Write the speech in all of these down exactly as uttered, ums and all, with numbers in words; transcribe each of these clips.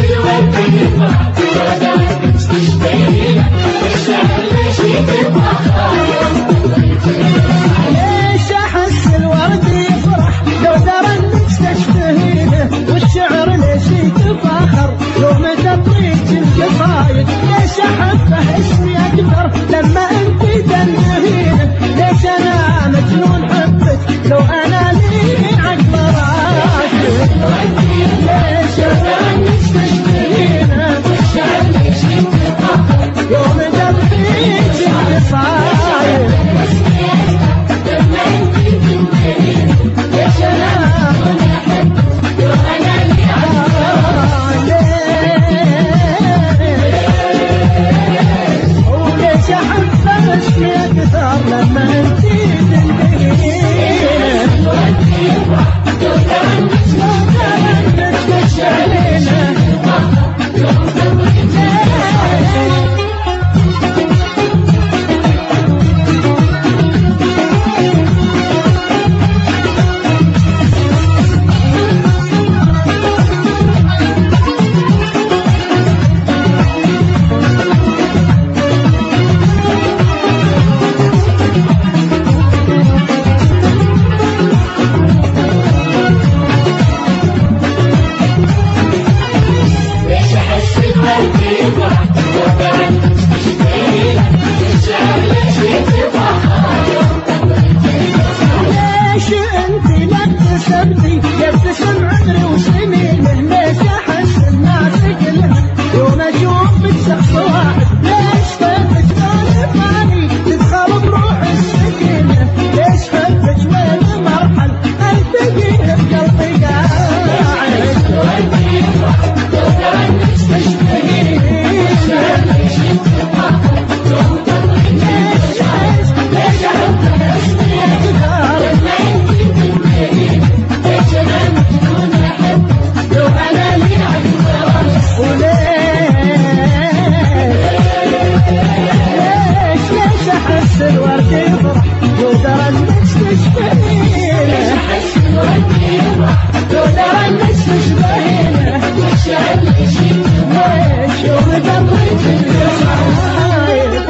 ليش احبه اسمي اكثر لما انت تنتهين؟ ليش انا مجنون حبك لو انا لي عقل راسك؟ ليش انا مستشفين يوم دبيك انت صاير؟ ليش انا لو انا لي اسمي اكثر لما انت تنتهين. لو ترنك تخش علينا يبتسم عمري وسنينه. ليش احس الناس كلها يوم اشوفك شخص واحد؟ ليش كيفك ما بالي تدخل بروح السكينه؟ ليش حبك وين مرحل التقيه بقلبي قاعد؟ لو ترنك تشتهين ليش ليش احبك اسمي اكثر لما انت تنتهين؟ ليش انا مجنون احبك لو انا لي عقل راسك؟ ليش ليش احس الورد يفرح لو ترى الناس تشبهينه؟ ليش احس الورد يفرح لو ترى الناس تشبهينه؟ ليش ليش ليش يوم قضيت الجمايل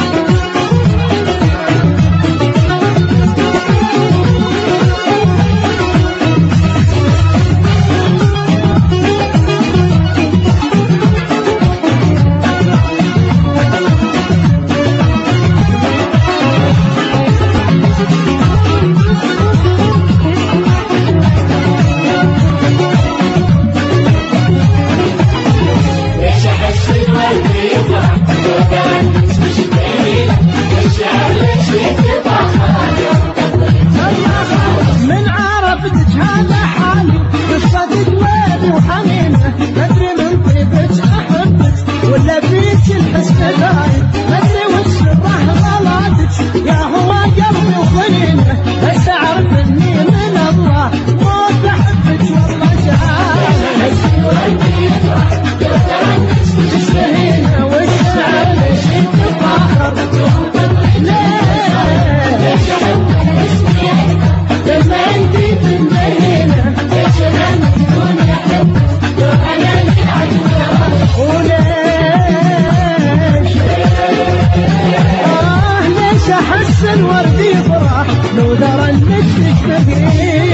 من عرفتك هذا حالي قصتك ويلي وحنينه. مدري من طيبك احبك ولا فيك الحسن دايم، مدري وش سره غلاتك يا هو قلبي وظنينه. بس اعرف اني من الله موت احبك والله جاي. تشتهينه والشعر ليش تفاخر؟ ليش احبك اسمي لما انت تنتهينه؟ ليش انا مجنون احبك لو انا لي عقل راسك؟ وليش آه ليش احس الورد يفرح لو درى انك تشتهين؟